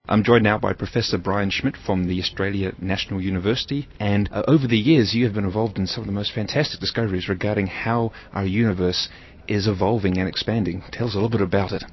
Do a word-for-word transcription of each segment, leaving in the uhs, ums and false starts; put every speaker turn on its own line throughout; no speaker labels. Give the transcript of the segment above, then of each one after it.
I'm joined now by Professor Brian Schmidt from the Australia National University, and uh, over the years you have been involved in some of the most fantastic discoveries regarding how our universe is evolving and expanding. Tell us a little bit about it.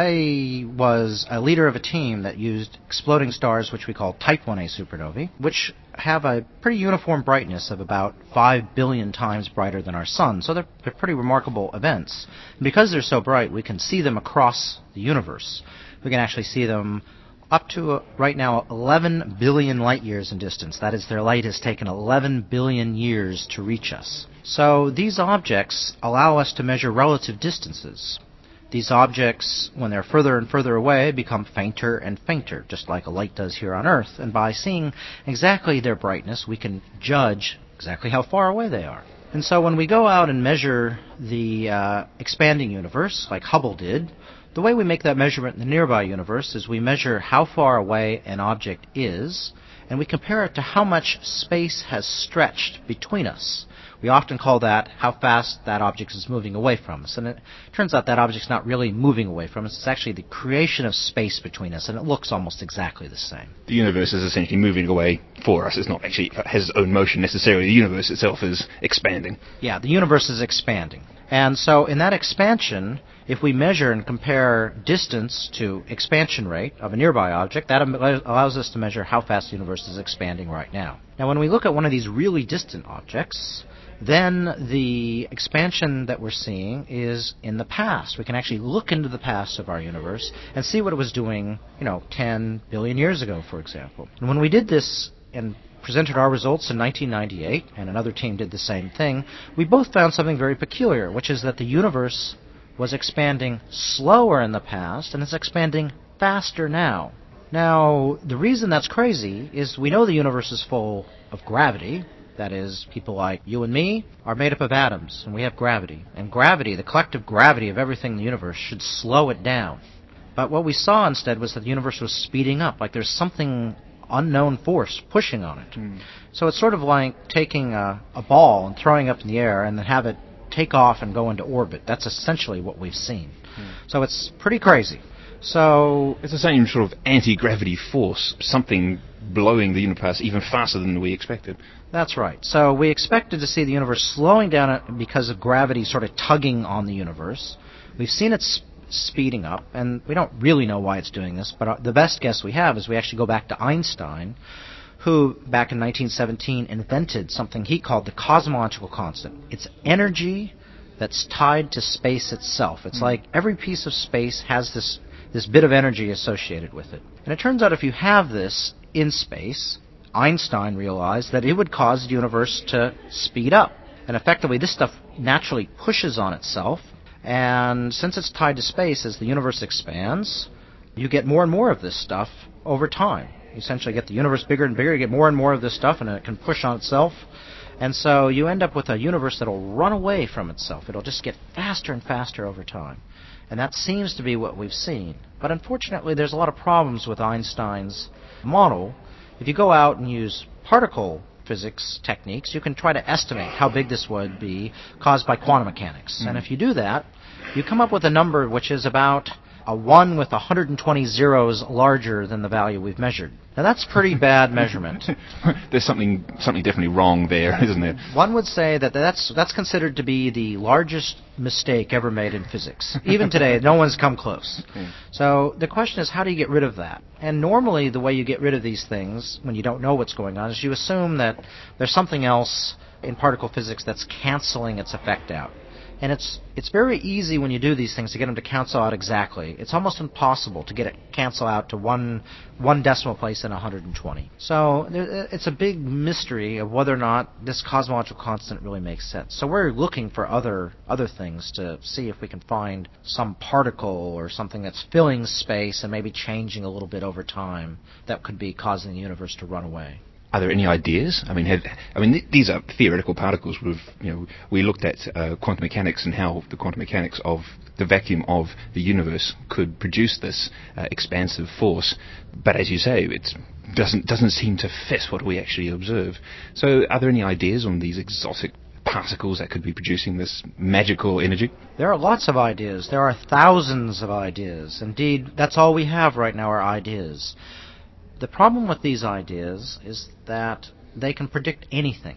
I was a leader of a team that used exploding stars, which we call Type one A supernovae, which have a pretty uniform brightness of about five billion times brighter than our sun. So they're, they're pretty remarkable events. And because they're so bright, we can see them across the universe. We can actually see them up to, uh, right now, eleven billion light years in distance. That is, their light has taken eleven billion years to reach us. So these objects allow us to measure relative distances. These objects, when they're further and further away, become fainter and fainter, just like a light does here on Earth. And by seeing exactly their brightness, we can judge exactly how far away they are. And so when we go out and measure the uh, expanding universe, like Hubble did, the way we make that measurement in the nearby universe is we measure how far away an object is, and we compare it to how much space has stretched between us. We often call that how fast that object is moving away from us. And it turns out that object's not really moving away from us. It's actually the creation of space between us, and it looks almost exactly the same.
The universe is essentially moving away for us. It's not actually, it has its own motion necessarily. The universe itself is expanding.
Yeah, the universe is expanding. And so in that expansion, if we measure and compare distance to expansion rate of a nearby object, that allows us to measure how fast the universe is expanding right now. Now, when we look at one of these really distant objects, then the expansion that we're seeing is in the past. We can actually look into the past of our universe and see what it was doing, you know, ten billion years ago, for example. And when we did this and presented our results in nineteen ninety-eight, and another team did the same thing, we both found something very peculiar, which is that the universe was expanding slower in the past and it's expanding faster now. Now, the reason that's crazy is we know the universe is full of gravity. That is, people like you and me are made up of atoms, and we have gravity. And gravity, the collective gravity of everything in the universe, should slow it down. But what we saw instead was that the universe was speeding up, like there's something unknown force pushing on it. Mm. So it's sort of like taking a, a ball and throwing it up in the air and then have it take off and go into orbit. That's essentially what we've seen. Mm. So it's pretty crazy. So
it's the same sort of anti-gravity force, something blowing the universe even faster than we expected.
That's right. So we expected to see the universe slowing down because of gravity sort of tugging on the universe. We've seen it sp- speeding up, and we don't really know why it's doing this, but the best guess we have is we actually go back to Einstein, who back in nineteen seventeen invented something he called the cosmological constant. It's energy that's tied to space itself. It's mm. like every piece of space has this this bit of energy associated with it. And it turns out if you have this in space, Einstein realized that it would cause the universe to speed up. And effectively, this stuff naturally pushes on itself. And since it's tied to space, as the universe expands, you get more and more of this stuff over time. You essentially get the universe bigger and bigger, you get more and more of this stuff, and it can push on itself. And so you end up with a universe that'll run away from itself. It'll just get faster and faster over time. And that seems to be what we've seen. But unfortunately, there's a lot of problems with Einstein's model. If you go out and use particle physics techniques, you can try to estimate how big this would be caused by quantum mechanics. Mm-hmm. And if you do that, you come up with a number which is about a one with one hundred twenty zeros larger than the value we've measured. Now that's pretty bad measurement.
There's something something definitely wrong there, isn't there?
One would say that that's that's considered to be the largest mistake ever made in physics. Even today, no one's come close. Okay. So the question is, how do you get rid of that? And normally the way you get rid of these things when you don't know what's going on is you assume that there's something else in particle physics that's canceling its effect out. And it's it's very easy when you do these things to get them to cancel out exactly. It's almost impossible to get it cancel out to one one decimal place in one hundred twenty. So there, it's a big mystery of whether or not this cosmological constant really makes sense. So we're looking for other other things to see if we can find some particle or something that's filling space and maybe changing a little bit over time that could be causing the universe to run away.
Are there any ideas? I mean, have, I mean, th- these are theoretical particles. We've, you know, we looked at uh, quantum mechanics and how the quantum mechanics of the vacuum of the universe could produce this uh, expansive force. But as you say, it doesn't doesn't seem to fit what we actually observe. So, are there any ideas on these exotic particles that could be producing this magical energy?
There are lots of ideas. There are thousands of ideas. Indeed, that's all we have right now are ideas. The problem with these ideas is that they can predict anything.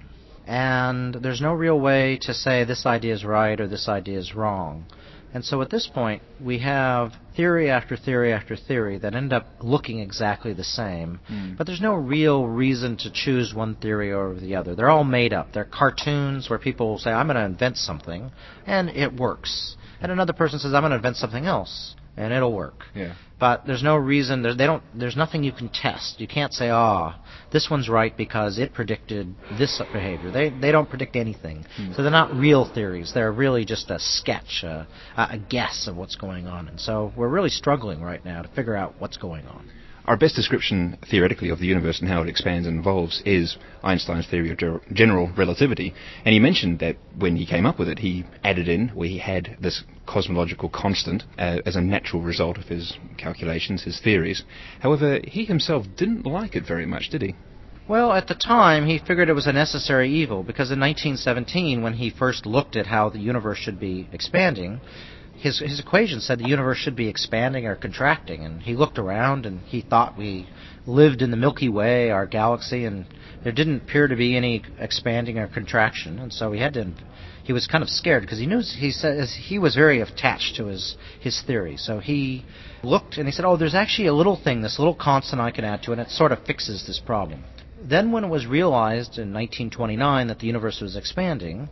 And there's no real way to say this idea is right or this idea is wrong. And so at this point, we have theory after theory after theory that end up looking exactly the same, mm. but there's no real reason to choose one theory over the other. They're all made up. They're cartoons where people say, I'm going to invent something, and it works. And another person says, I'm going to invent something else, and it'll work.
Yeah.
But there's no reason, there, they don't, there's nothing you can test. You can't say, ah, oh, this one's right because it predicted this behavior. They they don't predict anything. Hmm. So they're not real theories. They're really just a sketch, a, a guess of what's going on. And so we're really struggling right now to figure out what's going on.
Our best description, theoretically, of the universe and how it expands and evolves is Einstein's theory of ger- general relativity. And he mentioned that when he came up with it, he added in where he had this cosmological constant uh, as a natural result of his calculations, his theories. However, he himself didn't like it very much, did he?
Well, at the time, he figured it was a necessary evil, because in nineteen seventeen, when he first looked at how the universe should be expanding, His his equation said the universe should be expanding or contracting, and he looked around and he thought we lived in the Milky Way, our galaxy, and there didn't appear to be any expanding or contraction, and so he had to. He was kind of scared because he knew he says he was very attached to his his theory. So he looked and he said, "Oh, there's actually a little thing, this little constant I can add to it, and it sort of fixes this problem." Then, when it was realized in nineteen twenty-nine that the universe was expanding,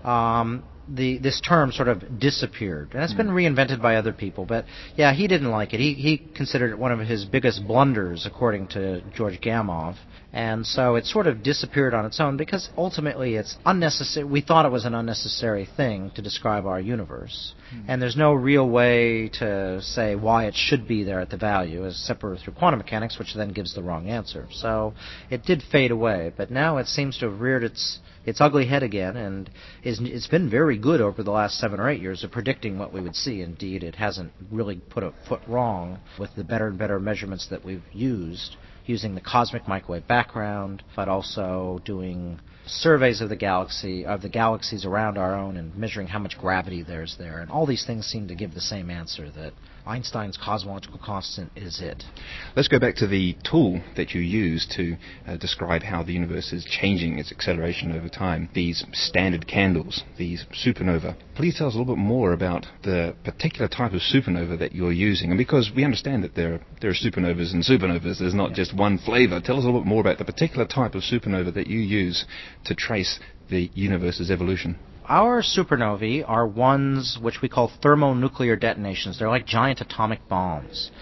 um, the this term sort of disappeared. And it's been reinvented by other people, but yeah, he didn't like it. He he considered it one of his biggest blunders, according to George Gamow. And so it sort of disappeared on its own because ultimately it's unnecessary. We thought it was an unnecessary thing to describe our universe. Mm-hmm. And there's no real way to say why it should be there at the value, except for through quantum mechanics, which then gives the wrong answer. So it did fade away, but now it seems to have reared its its ugly head again, and is, it's been very good over the last seven or eight years of predicting what we would see. Indeed, it hasn't really put a foot wrong with the better and better measurements that we've used, using the cosmic microwave background, but also doing surveys of the galaxy, of the galaxies around our own, and measuring how much gravity there's there. And all these things seem to give the same answer, that Einstein's cosmological constant is it.
Let's go back to the tool that you use to uh, describe how the universe is changing its acceleration over time. These standard candles, these supernova. Please tell us a little bit more about the particular type of supernova that you're using. And because we understand that there are, there are supernovas and supernovas, there's not yeah. just one flavor. Tell us a little bit more about the particular type of supernova that you use to trace the universe's evolution.
Our supernovae are ones which we call thermonuclear detonations. They're like giant atomic bombs.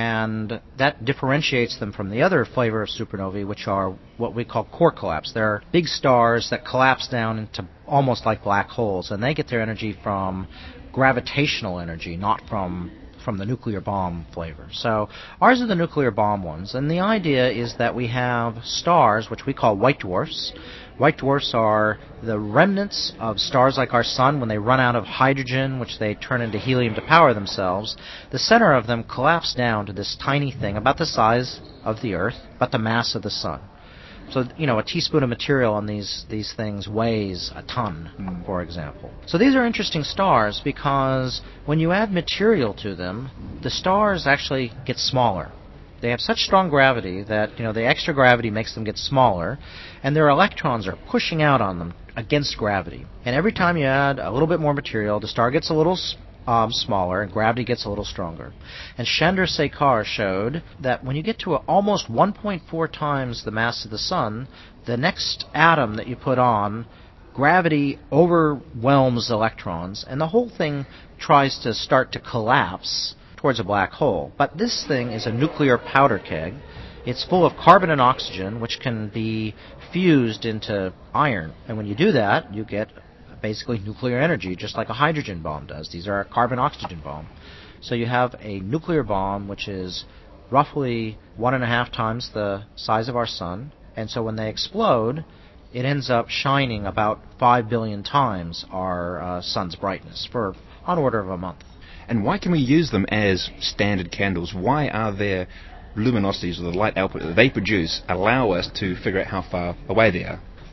And that differentiates them from the other flavor of supernovae, which are what we call core collapse. They're big stars that collapse down into almost like black holes, and they get their energy from gravitational energy, not from from the nuclear bomb flavor. So ours are the nuclear bomb ones, and the idea is that we have stars, which we call white dwarfs. White dwarfs are the remnants of stars like our sun when they run out of hydrogen, which they turn into helium to power themselves. The center of them collapse down to this tiny thing about the size of the Earth, but the mass of the sun. So, you know, a teaspoon of material on these, these things weighs a ton, mm. for example. So these are interesting stars because when you add material to them, the stars actually get smaller. They have such strong gravity that, you know, the extra gravity makes them get smaller, and their electrons are pushing out on them against gravity. And every time you add a little bit more material, the star gets a little um, smaller, and gravity gets a little stronger. And Chandrasekhar showed that when you get to a, almost one point four times the mass of the sun, the next atom that you put on, gravity overwhelms electrons, and the whole thing tries to start to collapse towards a black hole. But this thing is a nuclear powder keg. It's full of carbon and oxygen, which can be fused into iron. And when you do that, you get basically nuclear energy, just like a hydrogen bomb does. These are a carbon-oxygen bomb. So you have a nuclear bomb, which is roughly one and a half times the size of our sun. And so when they explode, it ends up shining about five billion times our uh, sun's brightness for on order of a month.
And why can we use them as standard candles? Why are their luminosities, or the light output that they produce, allow us to figure out how far away they are?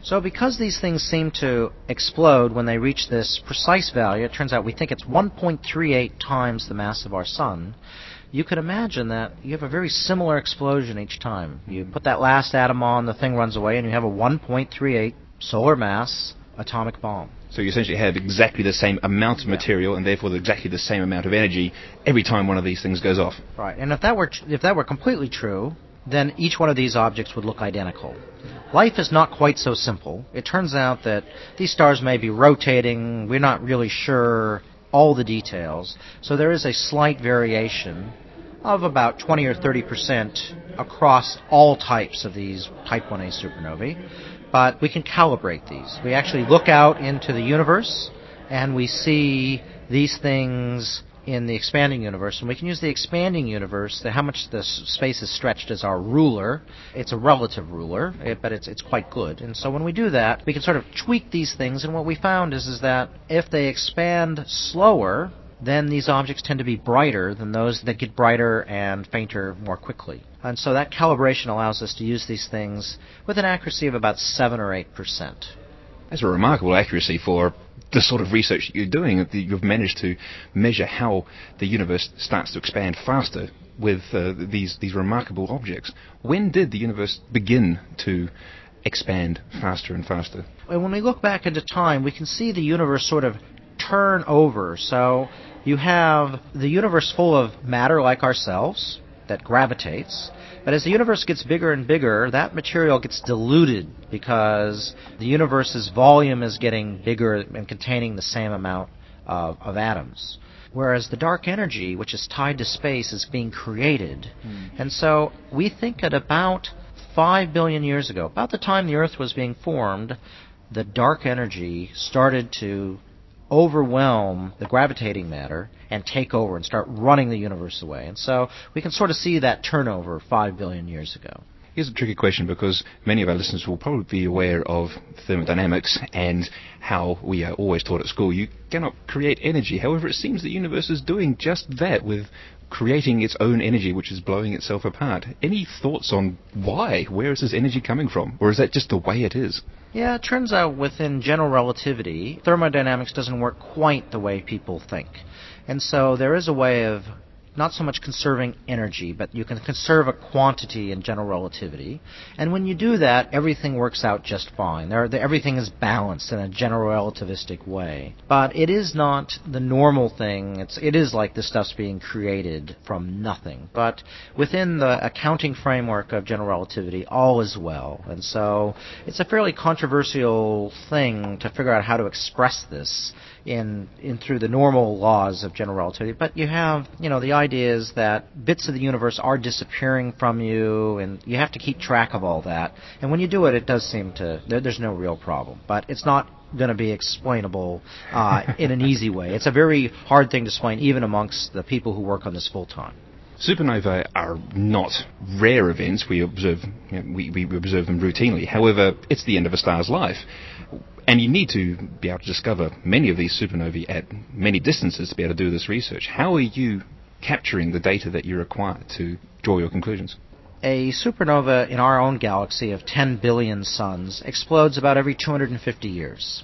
So because these things seem to explode when they reach this precise value, it turns out we think it's one point three eight times the mass of our sun, you could imagine that you have a very similar explosion each time. You put that last atom on, the thing runs away, and you have a one point three eight solar mass atomic bomb.
So you essentially have exactly the same amount of material, yeah. and therefore exactly the same amount of energy every time one of these things goes off.
Right, and if that were if that were completely true, then each one of these objects would look identical. Life is not quite so simple. It turns out that these stars may be rotating. We're not really sure all the details. So there is a slight variation of about twenty or thirty percent across all types of these Type one A supernovae. But we can calibrate these. We actually look out into the universe, and we see these things in the expanding universe, and we can use the expanding universe, the, how much the space is stretched, as our ruler. It's a relative ruler, it, but it's it's quite good. And so when we do that, we can sort of tweak these things, and what we found is, is that if they expand slower, then these objects tend to be brighter than those that get brighter and fainter more quickly. And so that calibration allows us to use these things with an accuracy of about seven or eight percent.
That's a remarkable accuracy for the sort of research that you're doing. You've managed to measure how the universe starts to expand faster with uh, these these remarkable objects. When did the universe begin to expand faster and faster?
And when we look back into time, we can see the universe sort of turn over. So you have the universe full of matter like ourselves that gravitates, but as the universe gets bigger and bigger, that material gets diluted because the universe's volume is getting bigger and containing the same amount of, of atoms. Whereas the dark energy, which is tied to space, is being created. Mm. And so we think at about five billion years ago, about the time the Earth was being formed, the dark energy started to overwhelm the gravitating matter and take over and start running the universe away. And so we can sort of see that turnover five billion years ago.
Here's a tricky question, because many of our listeners will probably be aware of thermodynamics and how we are always taught at school you cannot create energy. However, it seems the universe is doing just that, with creating its own energy, which is blowing itself apart. Any thoughts on why? Where is this energy coming from? Or is that just the way it is?
Yeah, it turns out within general relativity, thermodynamics doesn't work quite the way people think. And so there is a way of not so much conserving energy, but you can conserve a quantity in general relativity. And when you do that, everything works out just fine. There, the, everything is balanced in a general relativistic way. But it is not the normal thing. It's, it is like this stuff's being created from nothing. But within the accounting framework of general relativity, all is well. And so it's a fairly controversial thing to figure out how to express this in in through the normal laws of general relativity. But you have, you know, the idea is that bits of the universe are disappearing from you, and you have to keep track of all that. And when you do it, it does seem to, there, there's no real problem. But it's not going to be explainable uh, in an easy way. It's a very hard thing to explain, even amongst the people who work on this full time.
Supernovae are not rare events. We observe, you know, we, we observe them routinely. However, it's the end of a star's life. And you need to be able to discover many of these supernovae at many distances to be able to do this research. How are you capturing the data that you require to draw your conclusions?
A supernova in our own galaxy of ten billion suns explodes about every two hundred fifty years.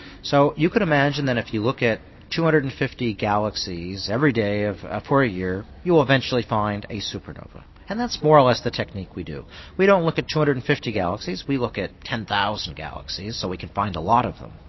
So you could imagine that if you look at two hundred fifty galaxies every day of, uh, for a year, you will eventually find a supernova. And that's more or less the technique we do. We don't look at two hundred fifty galaxies, we look at ten thousand galaxies, so we can find a lot of them.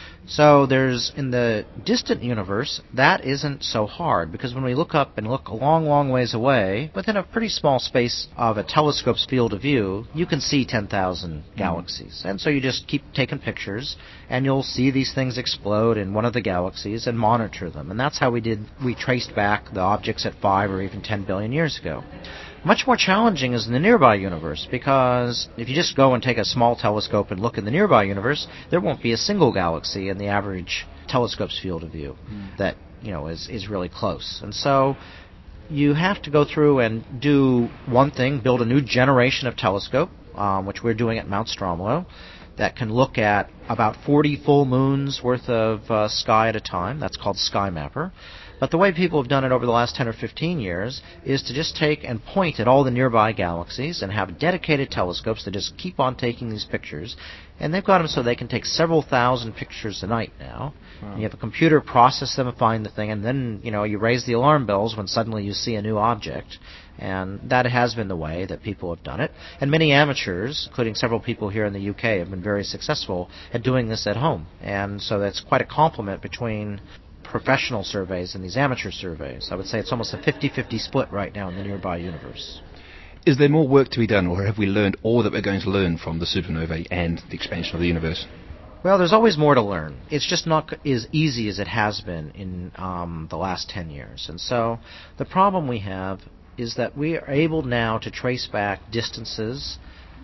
So there's, in the distant universe, that isn't so hard, because when we look up and look a long, long ways away, within a pretty small space of a telescope's field of view, you can see ten thousand galaxies. And so you just keep taking pictures, and you'll see these things explode in one of the galaxies and monitor them. And that's how we did, we traced back the objects at five or even ten billion years ago. Much more challenging is in the nearby universe, because if you just go and take a small telescope and look in the nearby universe, there won't be a single galaxy in the average telescope's field of view mm. that, you know, is, is really close. And so you have to go through and do one thing, build a new generation of telescope, um, which we're doing at Mount Stromlo, that can look at about forty full moons worth of uh, sky at a time. That's called SkyMapper. But the way people have done it over the last ten or fifteen years is to just take and point at all the nearby galaxies and have dedicated telescopes that just keep on taking these pictures. And they've got them so they can take several thousand pictures a night now. Wow. And you have a computer process them and find the thing, and then, you know, you raise the alarm bells when suddenly you see a new object. And that has been the way that people have done it. And many amateurs, including several people here in the U K, have been very successful at doing this at home. And so that's quite a complement between professional surveys and these amateur surveys. I would say it's almost a fifty-fifty split right now in the nearby universe.
Is there more work to be done, or have we learned all that we're going to learn from the supernovae and the expansion of the universe?
Well, there's always more to learn. It's just not as easy as it has been in um, the last ten years. And so the problem we have is that we are able now to trace back distances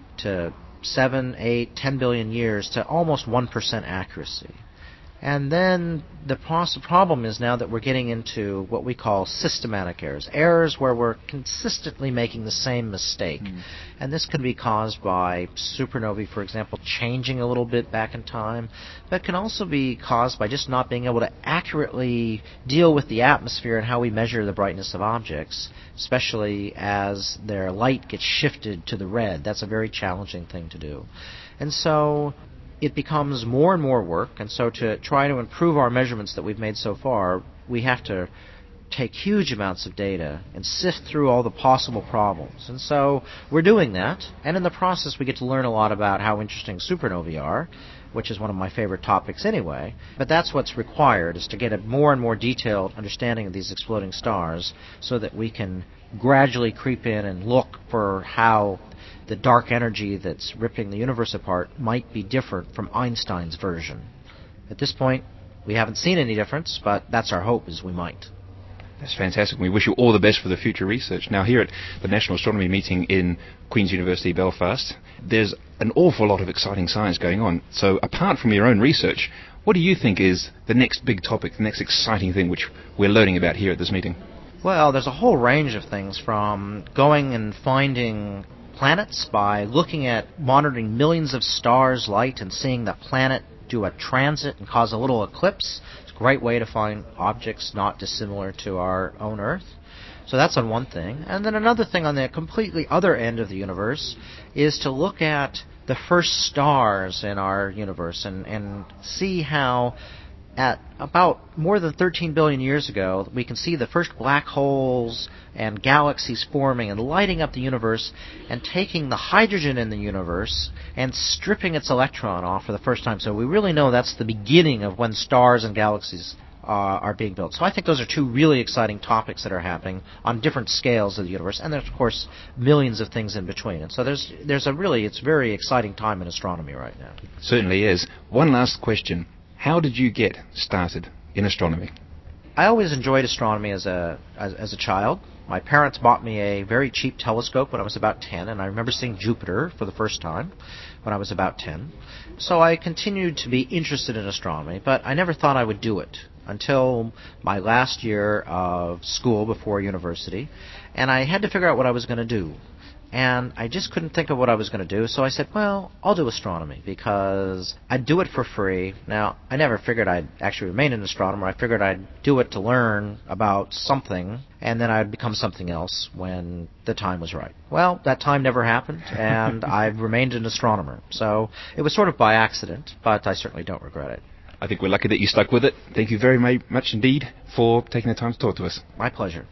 to seven, eight, ten billion years to almost one percent accuracy. And then the problem is now that we're getting into what we call systematic errors, errors where we're consistently making the same mistake. Mm. And this can be caused by supernovae, for example, changing a little bit back in time, but can also be caused by just not being able to accurately deal with the atmosphere and how we measure the brightness of objects, especially as their light gets shifted to the red. That's a very challenging thing to do. And so it becomes more and more work, and so to try to improve our measurements that we've made so far, we have to take huge amounts of data and sift through all the possible problems. And so we're doing that, and in the process we get to learn a lot about how interesting supernovae are, which is one of my favorite topics anyway. But that's what's required, is to get a more and more detailed understanding of these exploding stars so that we can gradually creep in and look for how the dark energy that's ripping the universe apart might be different from Einstein's version. At this point, we haven't seen any difference, but that's our hope, is we might.
That's fantastic. We wish you all the best for the future research. Now, here at the National Astronomy Meeting in Queen's University, Belfast, there's an awful lot of exciting science going on. So apart from your own research, what do you think is the next big topic, the next exciting thing which we're learning about here at this meeting?
Well, there's a whole range of things, from going and finding planets by looking at monitoring millions of stars' light and seeing that planet do a transit and cause a little eclipse. It's a great way to find objects not dissimilar to our own Earth. So that's on one thing. And then another thing on the completely other end of the universe is to look at the first stars in our universe and, and see how at about more than thirteen billion years ago, we can see the first black holes and galaxies forming and lighting up the universe and taking the hydrogen in the universe and stripping its electron off for the first time. So we really know that's the beginning of when stars and galaxies uh, are being built. So I think those are two really exciting topics that are happening on different scales of the universe. And there's, of course, millions of things in between. And so there's, there's a really, it's a very exciting time in astronomy right now.
Certainly is. One last question. How did you get started in astronomy?
I always enjoyed astronomy as a as, as a child. My parents bought me a very cheap telescope when I was about ten, and I remember seeing Jupiter for the first time when I was about ten. So I continued to be interested in astronomy, but I never thought I would do it until my last year of school before university, and I had to figure out what I was going to do. And I just couldn't think of what I was going to do, so I said, well, I'll do astronomy, because I'd do it for free. Now, I never figured I'd actually remain an astronomer. I figured I'd do it to learn about something, and then I'd become something else when the time was right. Well, that time never happened, and I've remained an astronomer. So it was sort of by accident, but I certainly don't regret it.
I think we're lucky that you stuck with it. Thank you very much indeed for taking the time to talk to us.
My pleasure.